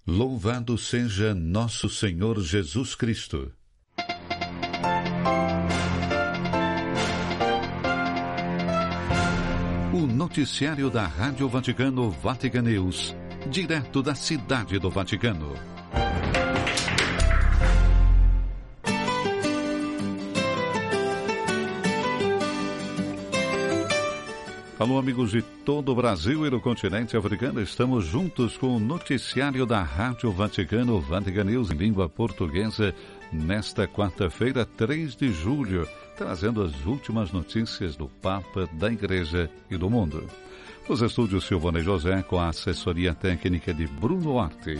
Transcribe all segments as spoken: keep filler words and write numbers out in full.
Louvado seja nosso Senhor Jesus Cristo. O noticiário da Rádio Vaticano Vatican News, direto da Cidade do Vaticano. Alô, amigos de todo o Brasil e do continente africano, estamos juntos com o noticiário da Rádio Vaticano Vatican News em língua portuguesa nesta quarta-feira, três de julho, trazendo as últimas notícias do Papa, da Igreja e do mundo. Nos estúdios Silvana e José, com a assessoria técnica de Bruno Horti.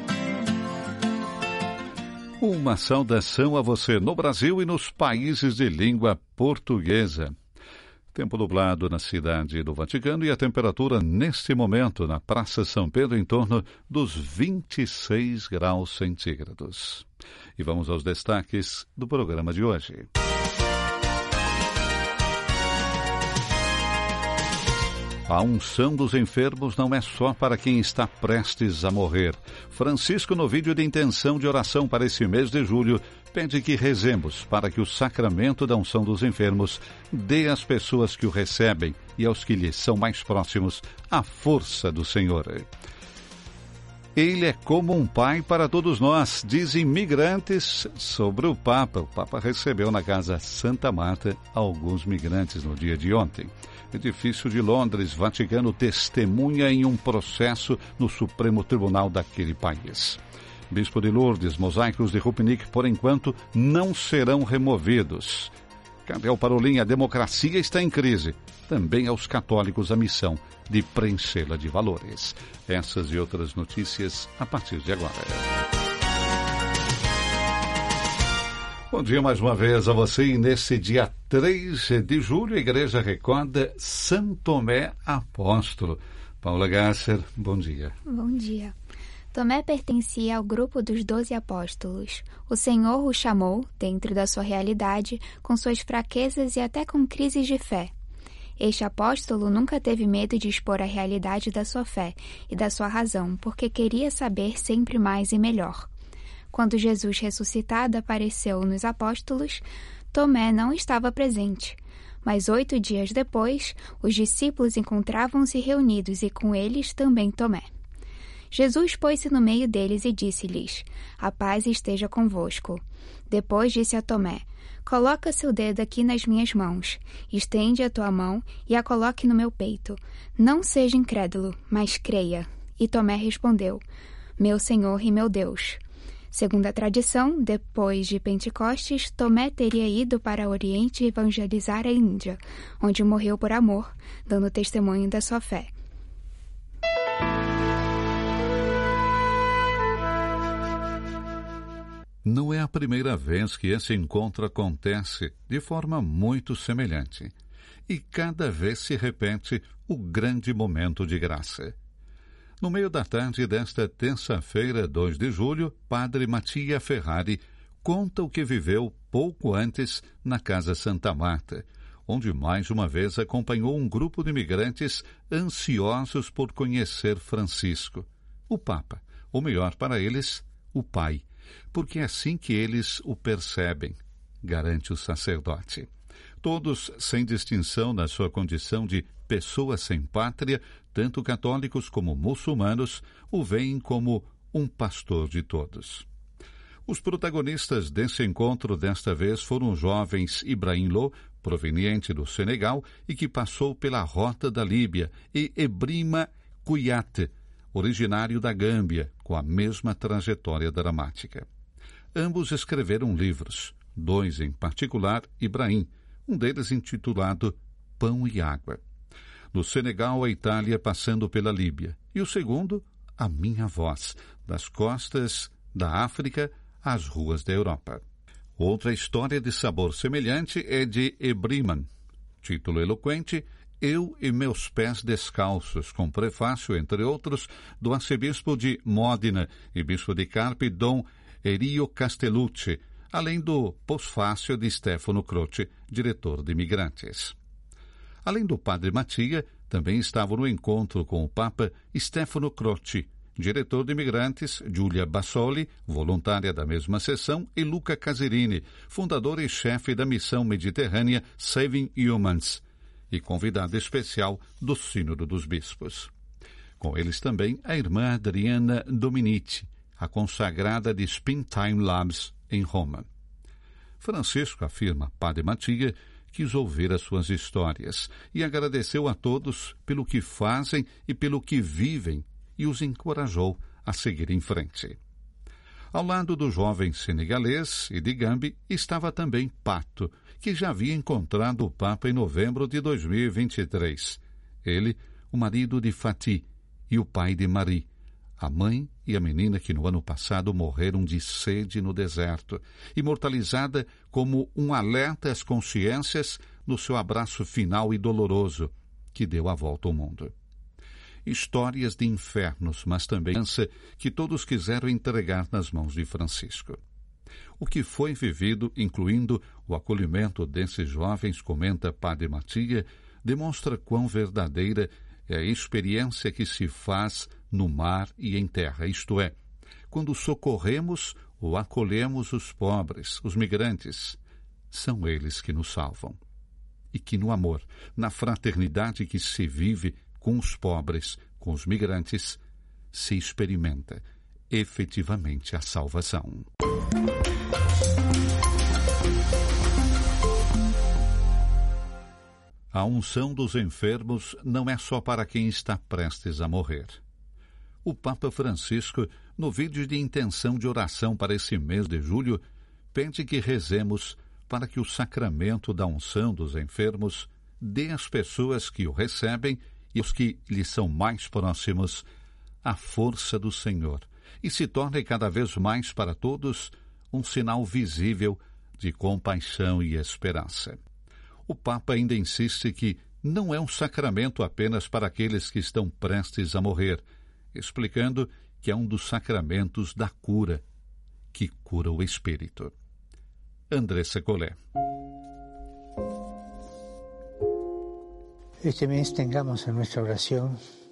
Uma saudação a você no Brasil e nos países de língua portuguesa. Tempo nublado na cidade do Vaticano e a temperatura neste momento na Praça São Pedro em torno dos vinte e seis graus centígrados. E vamos aos destaques do programa de hoje. A unção dos enfermos não é só para quem está prestes a morrer. Francisco, no vídeo de intenção de oração para esse mês de julho, pede que rezemos para que o sacramento da unção dos enfermos dê às pessoas que o recebem e aos que lhes são mais próximos a força do Senhor. Ele é como um pai para todos nós, dizem migrantes sobre o Papa. O Papa recebeu na Casa Santa Marta alguns migrantes no dia de ontem. Edifício de Londres, Vaticano testemunha em um processo no Supremo Tribunal daquele país. Bispo de Lourdes, mosaicos de Rupnik, por enquanto, não serão removidos. Cardeal Parolin, a democracia está em crise. Também aos católicos a missão de preenchê-la de valores. Essas e outras notícias a partir de agora. Bom dia mais uma vez a você e nesse dia três de julho a Igreja recorda São Tomé Apóstolo. Paula Gasser, bom dia. Bom dia. Tomé pertencia ao grupo dos doze apóstolos. O Senhor o chamou, dentro da sua realidade, com suas fraquezas e até com crises de fé. Este apóstolo nunca teve medo de expor a realidade da sua fé e da sua razão, porque queria saber sempre mais e melhor. Quando Jesus ressuscitado apareceu nos apóstolos, Tomé não estava presente. Mas oito dias depois, os discípulos encontravam-se reunidos e com eles também Tomé. Jesus pôs-se no meio deles e disse-lhes: "A paz esteja convosco." Depois disse a Tomé: "Coloca seu dedo aqui nas minhas mãos, estende a tua mão e a coloque no meu peito. Não seja incrédulo, mas creia." E Tomé respondeu: "Meu Senhor e meu Deus." Segundo a tradição, depois de Pentecostes, Tomé teria ido para o Oriente evangelizar a Índia, onde morreu por amor, dando testemunho da sua fé. Não é a primeira vez que esse encontro acontece de forma muito semelhante. E cada vez se repete o grande momento de graça. No meio da tarde desta terça-feira, dois de julho, Padre Mattia Ferrari conta o que viveu pouco antes na Casa Santa Marta, onde mais uma vez acompanhou um grupo de imigrantes ansiosos por conhecer Francisco, o Papa, ou melhor para eles, o Pai, porque é assim que eles o percebem, garante o sacerdote. Todos, sem distinção na sua condição de pessoas sem pátria, tanto católicos como muçulmanos, o veem como um pastor de todos. Os protagonistas desse encontro desta vez foram os jovens Ibrahim Lo, proveniente do Senegal e que passou pela rota da Líbia, e Ebrima Kouyaté, originário da Gâmbia, com a mesma trajetória dramática. Ambos escreveram livros, dois em particular, Ibrahim, um deles intitulado Pão e Água. No Senegal, a Itália passando pela Líbia, e o segundo, A Minha Voz, das costas da África às ruas da Europa. Outra história de sabor semelhante é de Ebriman. Título eloquente, Eu e Meus Pés Descalços, com prefácio, entre outros, do arcebispo de Módena e bispo de Carpi, Dom Erio Castellucci, além do pós-fácio de Stefano Croce, diretor de imigrantes. Além do padre Mattia, também estavam no encontro com o Papa Stefano Croce, diretor de imigrantes, Giulia Bassoli, voluntária da mesma sessão, e Luca Caserini, fundador e chefe da missão mediterrânea Saving Humans, e convidado especial do Sínodo dos Bispos. Com eles também a irmã Adriana Dominici, a consagrada de Springtime Labs, em Roma. Francisco, afirma Padre Mattia, quis ouvir as suas histórias e agradeceu a todos pelo que fazem e pelo que vivem e os encorajou a seguir em frente. Ao lado do jovem senegalês e de Gambi estava também Pato, que já havia encontrado o Papa em novembro de dois mil e vinte e três. Ele, o marido de Fatih e o pai de Marie, a mãe e a menina que no ano passado morreram de sede no deserto, imortalizada como um alerta às consciências no seu abraço final e doloroso, que deu a volta ao mundo. Histórias de infernos, mas também que todos quiseram entregar nas mãos de Francisco. O que foi vivido, incluindo o acolhimento desses jovens, comenta Padre Mattia, demonstra quão verdadeira é a experiência que se faz no mar e em terra, isto é, quando socorremos ou acolhemos os pobres, os migrantes, são eles que nos salvam. E que no amor, na fraternidade que se vive com os pobres, com os migrantes, se experimenta efetivamente a salvação. A unção dos enfermos não é só para quem está prestes a morrer. O Papa Francisco, no vídeo de intenção de oração para esse mês de julho, pede que rezemos para que o sacramento da unção dos enfermos dê às pessoas que o recebem e aos que lhes são mais próximos a força do Senhor e se torne cada vez mais para todos um sinal visível de compaixão e esperança. O Papa ainda insiste que não é um sacramento apenas para aqueles que estão prestes a morrer, explicando que é um dos sacramentos da cura, que cura o espírito. Andressa Collet. Este mês tengamos em nossa oração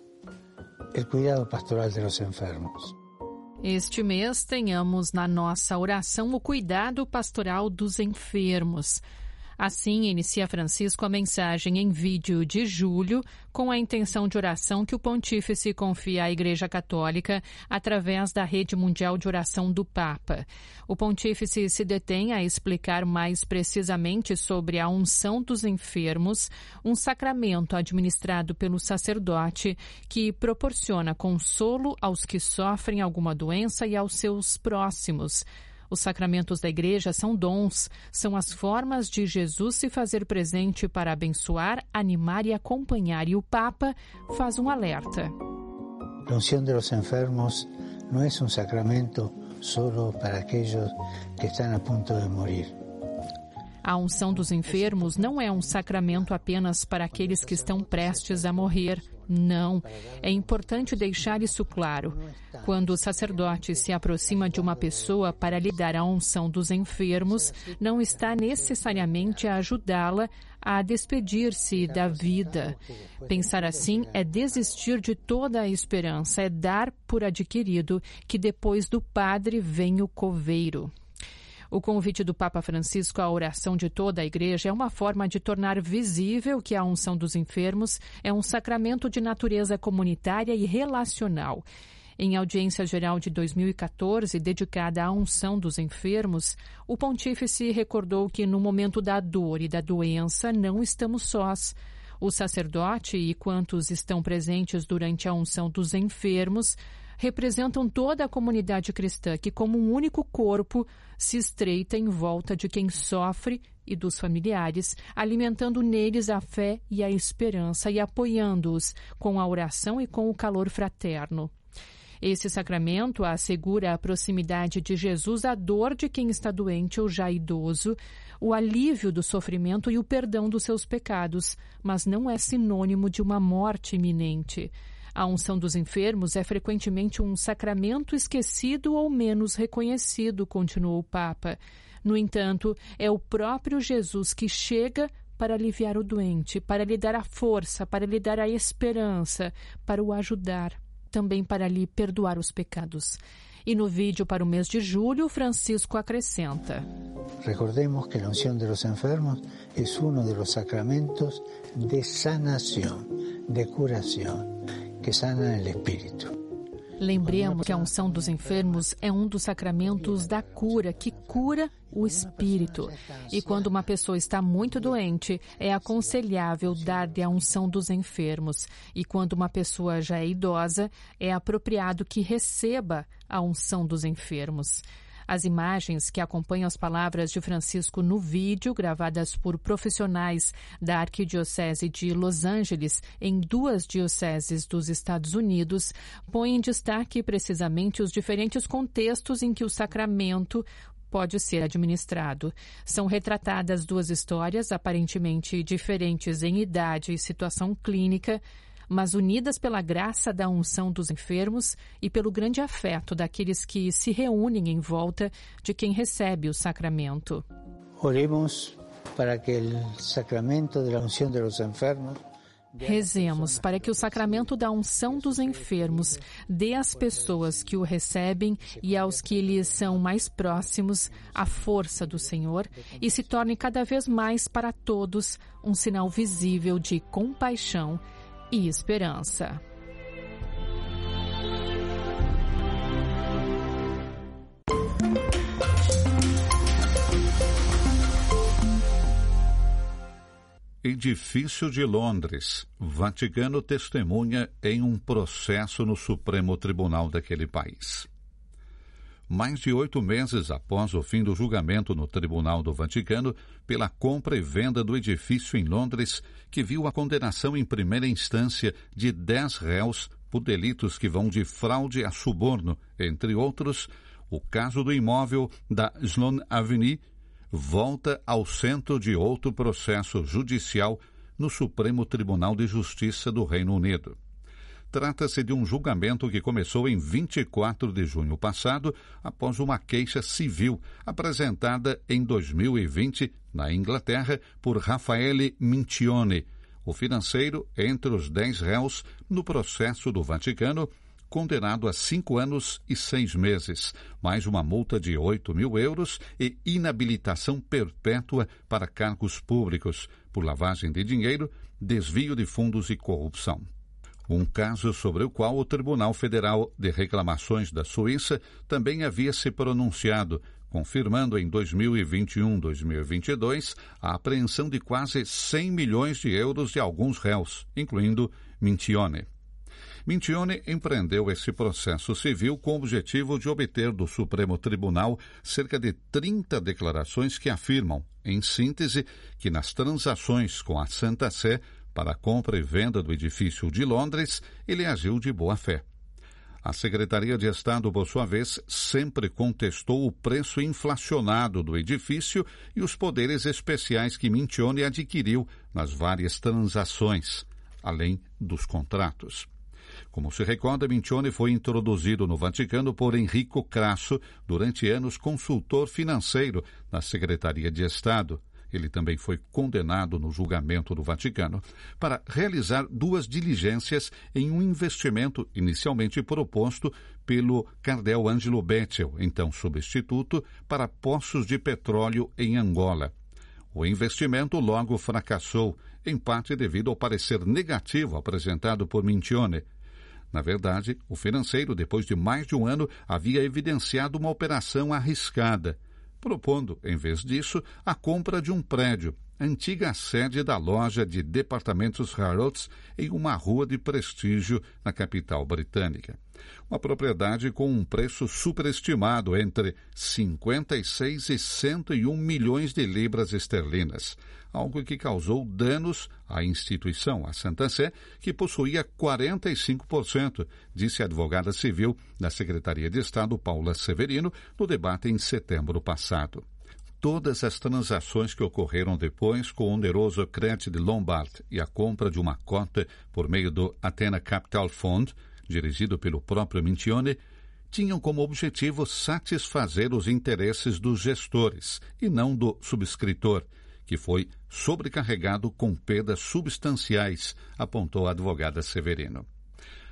o cuidado pastoral de los enfermos. Este mês tenhamos na nossa oração o cuidado pastoral dos enfermos. Assim, inicia Francisco a mensagem em vídeo de julho com a intenção de oração que o Pontífice confia à Igreja Católica através da Rede Mundial de Oração do Papa. O Pontífice se detém a explicar mais precisamente sobre a unção dos enfermos, um sacramento administrado pelo sacerdote que proporciona consolo aos que sofrem alguma doença e aos seus próximos. Os sacramentos da Igreja são dons, são as formas de Jesus se fazer presente para abençoar, animar e acompanhar. E o Papa faz um alerta. A unção de los enfermos não é um sacramento solo para aqueles que estão a ponto de morrer. A unção dos enfermos não é um sacramento apenas para aqueles que estão prestes a morrer. Não. É importante deixar isso claro. Quando o sacerdote se aproxima de uma pessoa para lhe dar a unção dos enfermos, não está necessariamente a ajudá-la a despedir-se da vida. Pensar assim é desistir de toda a esperança, é dar por adquirido que depois do padre vem o coveiro. O convite do Papa Francisco à oração de toda a Igreja é uma forma de tornar visível que a unção dos enfermos é um sacramento de natureza comunitária e relacional. Em audiência geral de dois mil e quatorze, dedicada à unção dos enfermos, o Pontífice recordou que no momento da dor e da doença não estamos sós. O sacerdote e quantos estão presentes durante a unção dos enfermos representam toda a comunidade cristã que, como um único corpo, se estreita em volta de quem sofre e dos familiares, alimentando neles a fé e a esperança e apoiando-os com a oração e com o calor fraterno. Esse sacramento assegura a proximidade de Jesus à dor de quem está doente ou já idoso, o alívio do sofrimento e o perdão dos seus pecados, mas não é sinônimo de uma morte iminente. A unção dos enfermos é frequentemente um sacramento esquecido ou menos reconhecido, continuou o Papa. No entanto, é o próprio Jesus que chega para aliviar o doente, para lhe dar a força, para lhe dar a esperança, para o ajudar. também para lhe perdoar os pecados. E no vídeo para o mês de julho, Francisco acrescenta: Recordemos que a unção de los enfermos é um dos sacramentos de sanação, de curação, que sana o espírito. Lembremos que a unção dos enfermos é um dos sacramentos da cura, que cura o espírito. E quando uma pessoa está muito doente, é aconselhável dar-lhe a unção dos enfermos. E quando uma pessoa já é idosa, é apropriado que receba a unção dos enfermos. As imagens que acompanham as palavras de Francisco no vídeo, gravadas por profissionais da Arquidiocese de Los Angeles, em duas dioceses dos Estados Unidos, põem em destaque precisamente os diferentes contextos em que o sacramento pode ser administrado. São retratadas duas histórias aparentemente diferentes em idade e situação clínica, mas unidas pela graça da unção dos enfermos e pelo grande afeto daqueles que se reúnem em volta de quem recebe o sacramento. Oremos para que o sacramento da unção dos enfermos Rezemos para que o sacramento da unção dos enfermos dê às pessoas que o recebem e aos que lhes são mais próximos a força do Senhor e se torne cada vez mais para todos um sinal visível de compaixão e esperança. Edifício de Londres. Vaticano testemunha em um processo no Supremo Tribunal daquele país. Mais de oito meses após o fim do julgamento no Tribunal do Vaticano pela compra e venda do edifício em Londres, que viu a condenação em primeira instância de dez réus por delitos que vão de fraude a suborno, entre outros, o caso do imóvel da Sloane Avenue volta ao centro de outro processo judicial no Supremo Tribunal de Justiça do Reino Unido. Trata-se de um julgamento que começou em vinte e quatro de junho passado, após uma queixa civil apresentada em dois mil e vinte na Inglaterra por Raffaele Minchione, o financeiro entre os dez réus no processo do Vaticano, condenado a cinco anos e seis meses, mais uma multa de oito mil euros e inabilitação perpétua para cargos públicos por lavagem de dinheiro, desvio de fundos e corrupção. Um caso sobre o qual o Tribunal Federal de Reclamações da Suíça também havia se pronunciado, confirmando em dois mil e vinte e um a dois mil e vinte e dois a apreensão de quase cem milhões de euros de alguns réus, incluindo Minchione. Minchione empreendeu esse processo civil com o objetivo de obter do Supremo Tribunal cerca de trinta declarações que afirmam, em síntese, que nas transações com a Santa Sé para a compra e venda do edifício de Londres, ele agiu de boa fé. A Secretaria de Estado, por sua vez, sempre contestou o preço inflacionado do edifício e os poderes especiais que Minchione adquiriu nas várias transações, além dos contratos. Como se recorda, Minchione foi introduzido no Vaticano por Enrico Crasso, durante anos consultor financeiro na Secretaria de Estado. Ele também foi condenado no julgamento do Vaticano para realizar duas diligências em um investimento inicialmente proposto pelo cardeal Angelo Bettel, então substituto, para poços de petróleo em Angola. O investimento logo fracassou, em parte devido ao parecer negativo apresentado por Minchione. Na verdade, o financeiro, depois de mais de um ano, havia evidenciado uma operação arriscada, propondo, em vez disso, a compra de um prédio, antiga sede da loja de departamentos Harrods, em uma rua de prestígio na capital britânica. Uma propriedade com um preço superestimado entre cinquenta e seis e cento e um milhões de libras esterlinas, algo que causou danos à instituição, a Santa Sé, que possuía quarenta e cinco por cento, disse a advogada civil da Secretaria de Estado, Paula Severino, no debate em setembro passado. Todas as transações que ocorreram depois com o oneroso Credit Lombard e a compra de uma cota por meio do Athena Capital Fund, dirigido pelo próprio Minchione, tinham como objetivo satisfazer os interesses dos gestores e não do subscritor, que foi sobrecarregado com perdas substanciais, apontou a advogada Severino.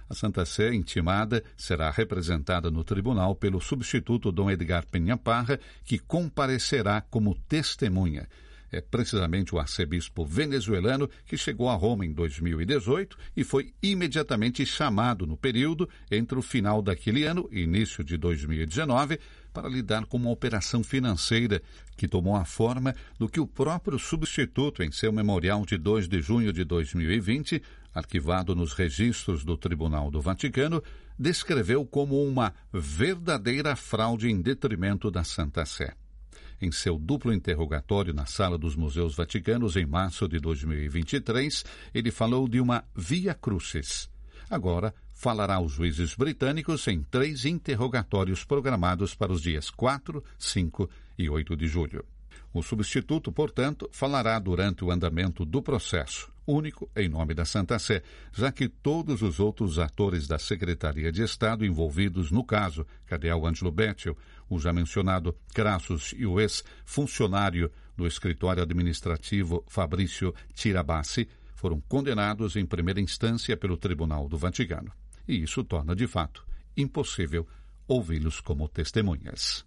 A Santa Sé, intimada, será representada no tribunal pelo substituto Dom Edgar Penha Parra, que comparecerá como testemunha. É precisamente o arcebispo venezuelano que chegou a Roma em dois mil e dezoito e foi imediatamente chamado no período entre o final daquele ano e início de dois mil e dezenove para lidar com uma operação financeira que tomou a forma do que o próprio substituto, em seu memorial de dois de junho de dois mil e vinte, arquivado nos registros do Tribunal do Vaticano, descreveu como uma verdadeira fraude em detrimento da Santa Sé. Em seu duplo interrogatório na Sala dos Museus Vaticanos em março de dois mil e vinte e três, ele falou de uma via crucis. Agora, falará aos juízes britânicos em três interrogatórios programados para os dias quatro, cinco e oito de julho. O substituto, portanto, falará durante o andamento do processo, único em nome da Santa Sé, já que todos os outros atores da Secretaria de Estado envolvidos no caso, cardeal Ângelo Bettel, o já mencionado Crassus e o ex-funcionário do escritório administrativo Fabrício Tirabassi, foram condenados em primeira instância pelo Tribunal do Vaticano. E isso torna, de fato, impossível ouvi-los como testemunhas.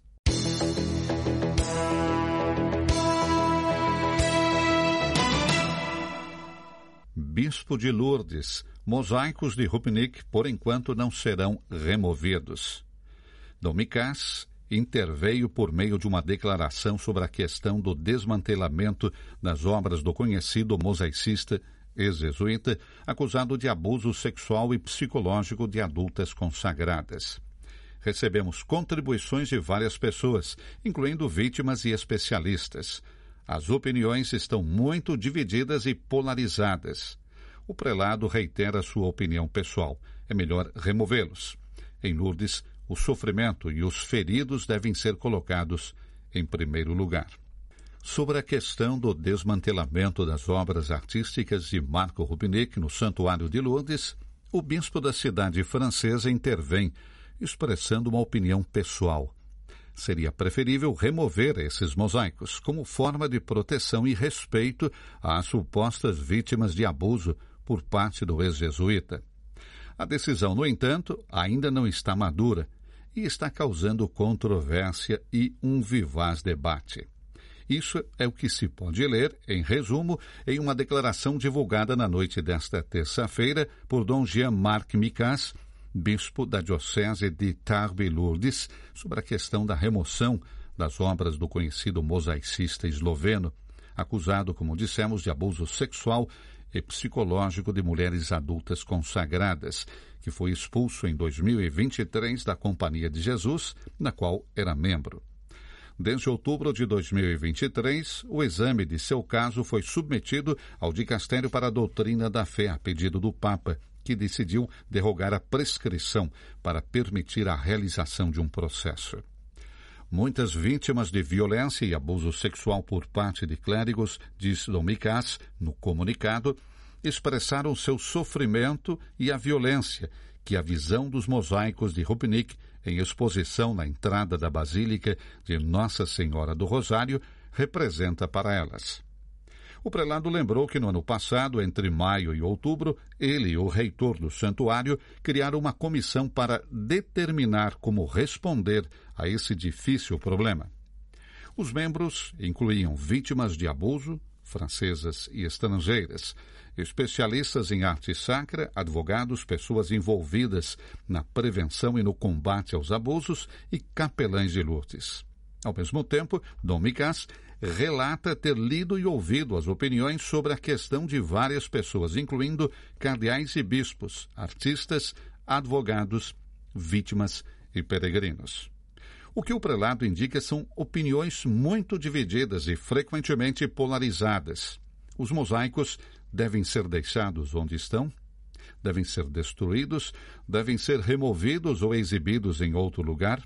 Bispo de Lourdes, mosaicos de Rupnik, por enquanto, não serão removidos. Dom Micás interveio por meio de uma declaração sobre a questão do desmantelamento das obras do conhecido mosaicista ex-jesuíta, acusado de abuso sexual e psicológico de adultas consagradas. Recebemos contribuições de várias pessoas, incluindo vítimas e especialistas. As opiniões estão muito divididas e polarizadas. O prelado reitera sua opinião pessoal. É melhor removê-los. Em Lourdes, o sofrimento e os feridos devem ser colocados em primeiro lugar. Sobre a questão do desmantelamento das obras artísticas de Marco Rupnik no Santuário de Lourdes, o bispo da cidade francesa intervém, expressando uma opinião pessoal. Seria preferível remover esses mosaicos como forma de proteção e respeito às supostas vítimas de abuso por parte do ex-jesuíta. A decisão, no entanto, ainda não está madura e está causando controvérsia e um vivaz debate. Isso é o que se pode ler, em resumo, em uma declaração divulgada na noite desta terça-feira por Dom Jean-Marc Micás, bispo da Diocese de Tarbes-Lourdes, sobre a questão da remoção das obras do conhecido mosaicista esloveno, acusado, como dissemos, de abuso sexual e psicológico de mulheres adultas consagradas, que foi expulso em dois mil e vinte e três da Companhia de Jesus, na qual era membro. Desde outubro de dois mil e vinte e três, o exame de seu caso foi submetido ao Dicastério para a Doutrina da Fé, a pedido do Papa, que decidiu derrogar a prescrição para permitir a realização de um processo. Muitas vítimas de violência e abuso sexual por parte de clérigos, diz Dom Micás no comunicado, expressaram seu sofrimento e a violência que a visão dos mosaicos de Rupnik, em exposição na entrada da Basílica de Nossa Senhora do Rosário, representa para elas. O prelado lembrou que no ano passado, entre maio e outubro, ele e o reitor do santuário criaram uma comissão para determinar como responder a esse difícil problema. Os membros incluíam vítimas de abuso, francesas e estrangeiras, especialistas em arte sacra, advogados, pessoas envolvidas na prevenção e no combate aos abusos e capelães de Lourdes. Ao mesmo tempo, Dom Micás relata ter lido e ouvido as opiniões sobre a questão de várias pessoas, incluindo cardeais e bispos, artistas, advogados, vítimas e peregrinos. O que o prelado indica são opiniões muito divididas e frequentemente polarizadas. Os mosaicos devem ser deixados onde estão? Devem ser destruídos? Devem ser removidos ou exibidos em outro lugar?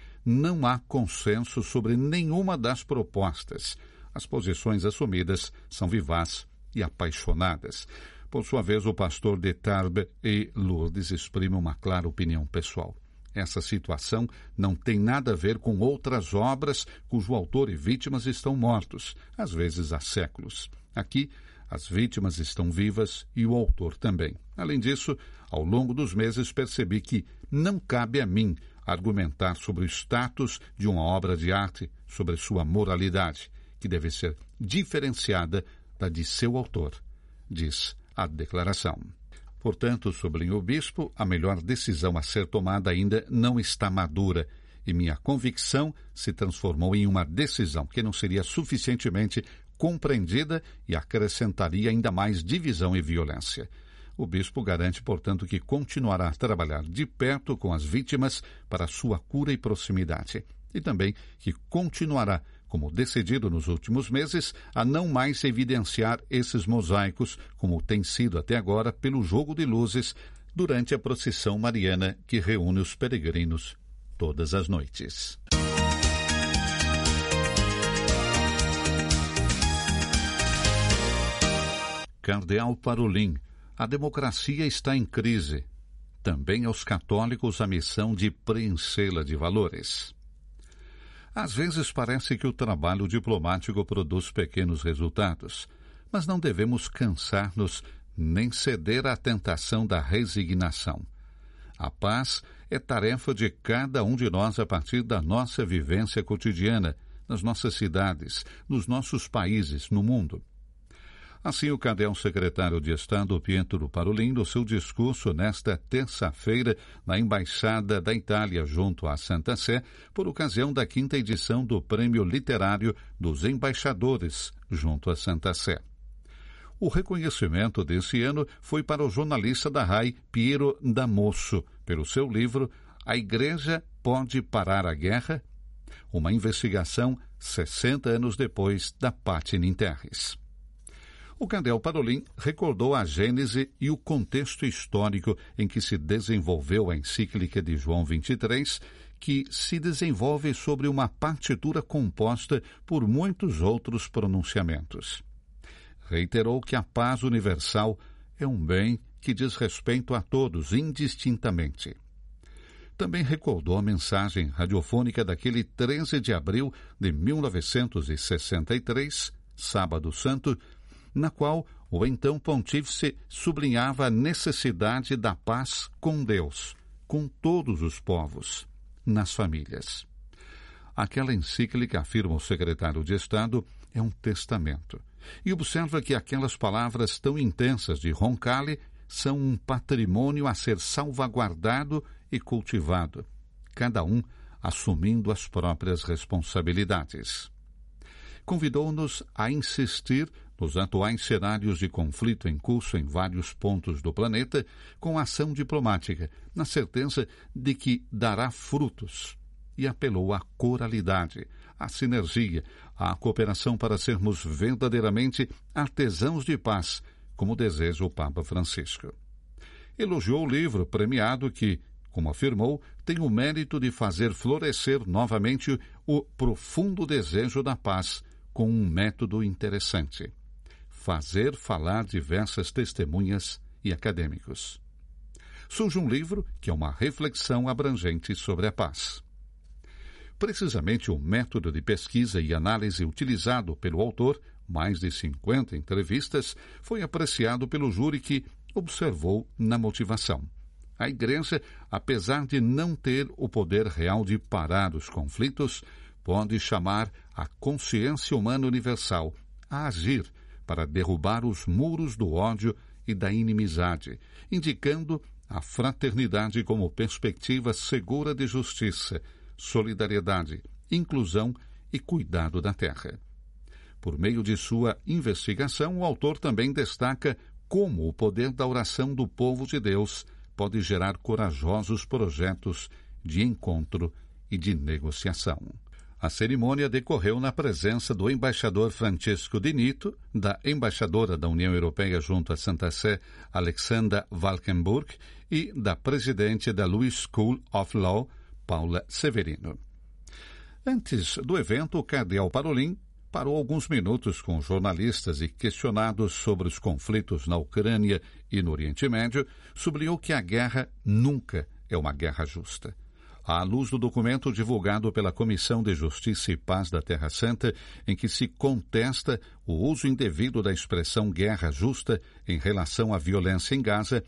Não há consenso sobre nenhuma das propostas. As posições assumidas são vivazes e apaixonadas. Por sua vez, o pastor de Tarbes e Lourdes exprime uma clara opinião pessoal. Essa situação não tem nada a ver com outras obras cujo autor e vítimas estão mortos, às vezes há séculos. Aqui, as vítimas estão vivas e o autor também. Além disso, Ao longo dos meses percebi que não cabe a mim argumentar sobre o status de uma obra de arte, sobre sua moralidade, que deve ser diferenciada da de seu autor, diz a declaração. Portanto, sublinhou o bispo, a melhor decisão a ser tomada ainda não está madura, e minha convicção se transformou em uma decisão que não seria suficientemente compreendida e acrescentaria ainda mais divisão e violência. O bispo garante, portanto, que continuará a trabalhar de perto com as vítimas para sua cura e proximidade, e também que continuará, como decidido nos últimos meses, a não mais evidenciar esses mosaicos, como tem sido até agora pelo jogo de luzes durante a procissão mariana que reúne os peregrinos todas as noites. Cardeal Parolin, a democracia está em crise. Também aos católicos a missão de preenchê-la de valores. Às vezes parece que o trabalho diplomático produz pequenos resultados, mas não devemos cansar-nos nem ceder à tentação da resignação. A paz é tarefa de cada um de nós a partir da nossa vivência cotidiana, nas nossas cidades, nos nossos países, no mundo. Assim, o cardeal secretário de Estado Pietro Parolin, no seu discurso nesta terça-feira na Embaixada da Itália junto à Santa Sé, por ocasião da quinta edição do Prêmio Literário dos Embaixadores junto à Santa Sé. O reconhecimento desse ano foi para o jornalista da R A I, Piero Damosso, pelo seu livro A Igreja Pode Parar a Guerra? Uma investigação sessenta anos depois da Pater in Terris. O cardeal Parolin recordou a gênese e o contexto histórico em que se desenvolveu a encíclica de João vinte e três, que se desenvolve sobre uma partitura composta por muitos outros pronunciamentos. Reiterou que a paz universal é um bem que diz respeito a todos indistintamente. Também recordou a mensagem radiofônica daquele treze de abril de mil novecentos e sessenta e três, Sábado Santo, na qual o então pontífice sublinhava a necessidade da paz com Deus, com todos os povos, nas famílias. Aquela encíclica, afirma o secretário de Estado, é um testamento, e observa que aquelas palavras tão intensas de Roncalli são um patrimônio a ser salvaguardado e cultivado, cada um assumindo as próprias responsabilidades. Convidou-nos a insistir nos atuais cenários de conflito em curso em vários pontos do planeta, com ação diplomática, na certeza de que dará frutos, e apelou à coralidade, à sinergia, à cooperação para sermos verdadeiramente artesãos de paz, como deseja o Papa Francisco. Elogiou o livro premiado que, como afirmou, tem o mérito de fazer florescer novamente o profundo desejo da paz com um método interessante: fazer falar diversas testemunhas e acadêmicos. Surge um livro que é uma reflexão abrangente sobre a paz. Precisamente o método de pesquisa e análise utilizado pelo autor, mais de cinquenta entrevistas, foi apreciado pelo júri que observou na motivação. A Igreja, apesar de não ter o poder real de parar os conflitos, pode chamar a consciência humana universal a agir para derrubar os muros do ódio e da inimizade, indicando a fraternidade como perspectiva segura de justiça, solidariedade, inclusão e cuidado da terra. Por meio de sua investigação, o autor também destaca como o poder da oração do povo de Deus pode gerar corajosos projetos de encontro e de negociação. A cerimônia decorreu na presença do embaixador Francisco Di Nitto, da embaixadora da União Europeia junto à Santa Sé, Alexandra Valkenburg, e da presidente da Lewis School of Law, Paula Severino. Antes do evento, o cardeal Parolin parou alguns minutos com jornalistas e, questionados sobre os conflitos na Ucrânia e no Oriente Médio, sublinhou que a guerra nunca é uma guerra justa. À luz do documento divulgado pela Comissão de Justiça e Paz da Terra Santa, em que se contesta o uso indevido da expressão guerra justa em relação à violência em Gaza,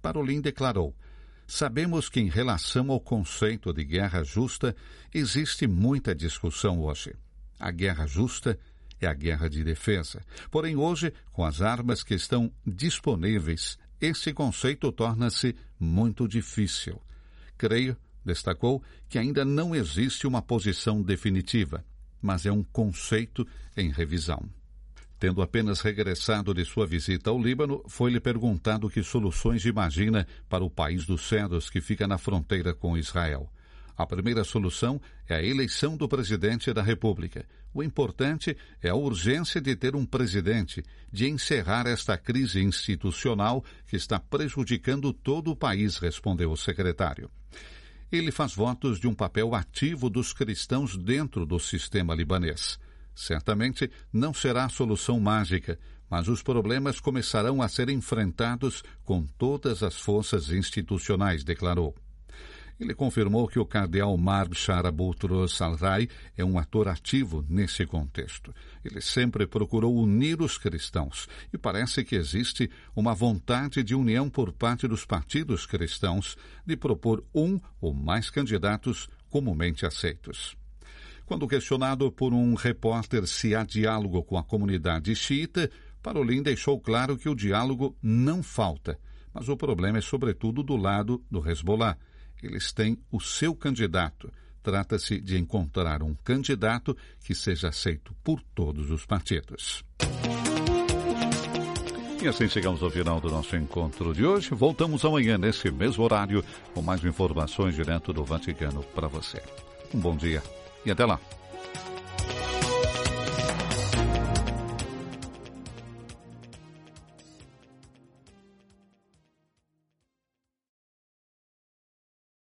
Parolin declarou: sabemos que em relação ao conceito de guerra justa existe muita discussão hoje. A guerra justa é a guerra de defesa. Porém, hoje, com as armas que estão disponíveis, esse conceito torna-se muito difícil. Creio, destacou, que ainda não existe uma posição definitiva, mas é um conceito em revisão. Tendo apenas regressado de sua visita ao Líbano, foi-lhe perguntado que soluções imagina para o país dos cedros que fica na fronteira com Israel. A primeira solução é a eleição do presidente da República. O importante é a urgência de ter um presidente, de encerrar esta crise institucional que está prejudicando todo o país, respondeu o secretário. Ele faz votos de um papel ativo dos cristãos dentro do sistema libanês. Certamente não será a solução mágica, mas os problemas começarão a ser enfrentados com todas as forças institucionais, declarou. Ele confirmou que o cardeal Marshal Boutros Al-Rai é um ator ativo nesse contexto. Ele sempre procurou unir os cristãos e parece que existe uma vontade de união por parte dos partidos cristãos de propor um ou mais candidatos comumente aceitos. Quando questionado por um repórter se há diálogo com a comunidade xiita, Parolin deixou claro que o diálogo não falta, mas o problema é sobretudo do lado do Hezbollah. Eles têm o seu candidato. Trata-se de encontrar um candidato que seja aceito por todos os partidos. E assim chegamos ao final do nosso encontro de hoje. Voltamos amanhã nesse mesmo horário com mais informações direto do Vaticano para você. Um bom dia e até lá.